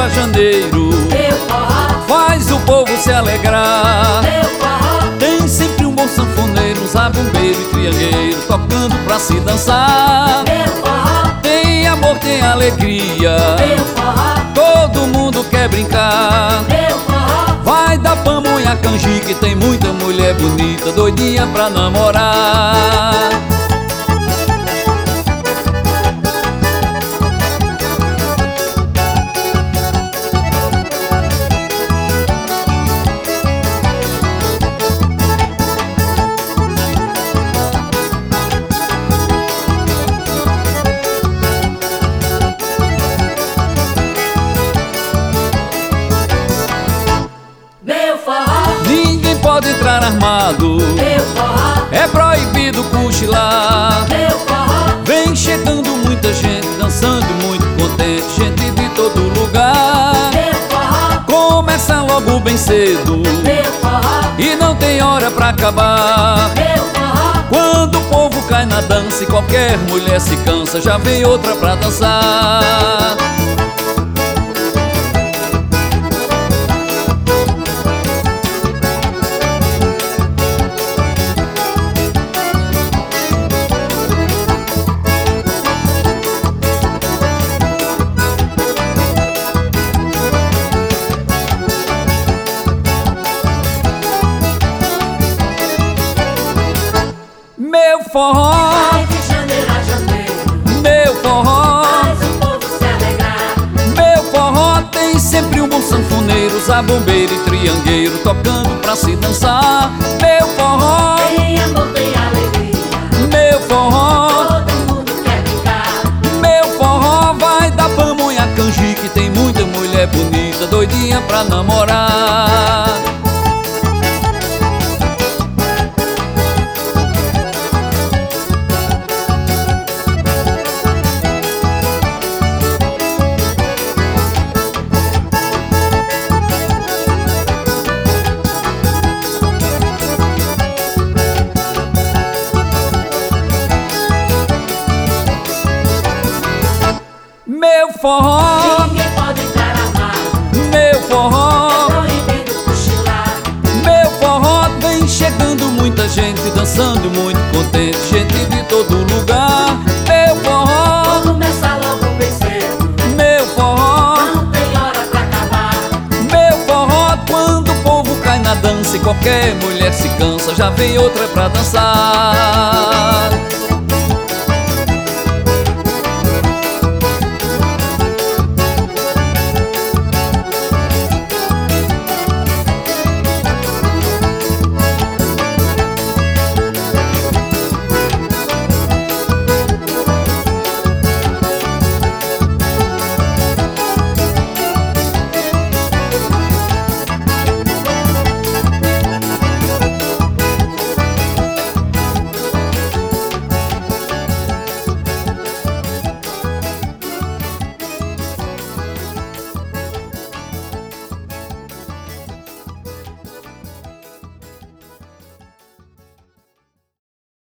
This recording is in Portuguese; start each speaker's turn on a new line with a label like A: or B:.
A: a janeiro,
B: meu forró,
A: faz o povo se alegrar.
B: meu forró,
A: Tem sempre um bom sanfoneiro, um zabumbeiro e triangueiro tocando pra se dançar.
B: meu forró,
A: Tem amor, tem alegria,
B: meu forró,
A: todo mundo quer brincar.
B: meu forró,
A: Vai da pamonha canjica, que tem muita mulher bonita, doidinha pra namorar.
B: meu forró,
A: Ninguém pode entrar armado,
B: meu forró,
A: é proibido cochilar.
B: meu forró,
A: Vem chegando muita gente, dançando muito contente, gente de todo lugar.
B: meu forró,
A: Começa logo bem cedo
B: meu forró,
A: e não tem hora pra acabar.
B: meu forró,
A: Quando o povo cai na dança e qualquer mulher se cansa, já vem outra pra dançar. Meu forró,
B: vai de janeiro a janeiro,
A: meu forró,
B: faz o povo se alegrar.
A: meu forró tem sempre um bom sanfoneiro, zabumbeiro e triangueiro tocando pra se dançar. Meu forró,
B: Tem amor, tem alegria,
A: meu forró,
B: todo mundo quer brincar.
A: meu forró vai da pamonha canjica, que tem muita mulher bonita, doidinha pra namorar. Meu forró,
B: Ninguém pode entrar armado,
A: meu forró,
B: proibido cochilar.
A: meu forró vem chegando muita gente, dançando muito contente, gente de todo lugar. Meu forró,
B: Começa logo bem cedo,
A: meu forró,
B: não tem hora pra acabar.
A: meu forró, quando o povo cai na dança e qualquer mulher se cansa, já vem outra pra dançar.